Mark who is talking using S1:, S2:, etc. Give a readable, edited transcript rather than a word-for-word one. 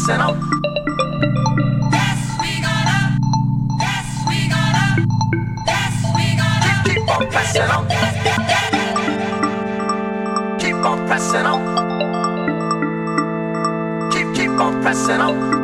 S1: pressing on. Yes, we gonna. Yes, we gonna. Yes, we gonna. Keep on pressing on. Keep on pressing on. Keep on pressing on.